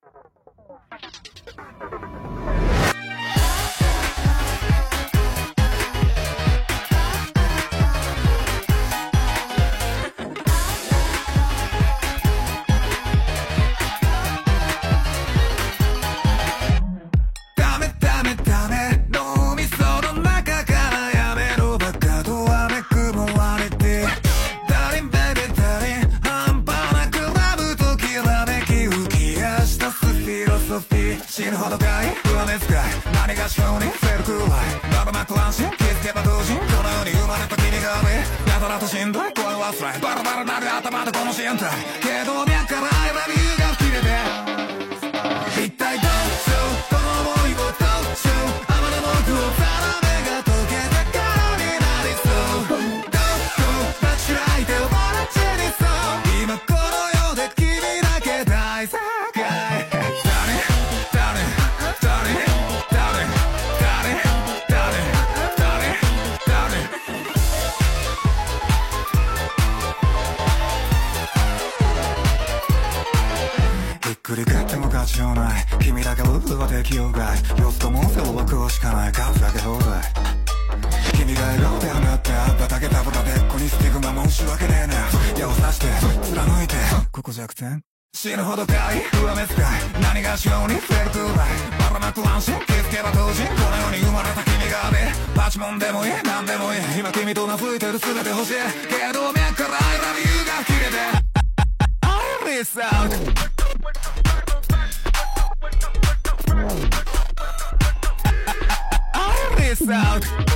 死ぬほどかい不安ですかい何がしようにフェルクライババマクランシ気づけば同人この世に生まれた君がねやたらとしんどい声はつらいバラバラなる頭でこの支援体けど脈からI love youが切れて一体どうしようこの想いをどうしよう天の僕をザラメが溶けたからになりそうどこ待ち開いて笑っちゃいそう今この世で君だけ大正解繰り返っても勝ちようない君だけルールは適用外様子ともせを僕をしかない数だけ放題君が笑顔で放って畑たぶたでっこにスティグマ申し訳ねえな矢を刺して貫いてここ弱点死ぬほどかい上目遣い何がしようにフェルクライバラなく安心気づけば当時この世に生まれた君がねパチモンでもいい何でもいい今君と懐いてる全て欲しいけど脈からI love youが切れてI miss out I miss out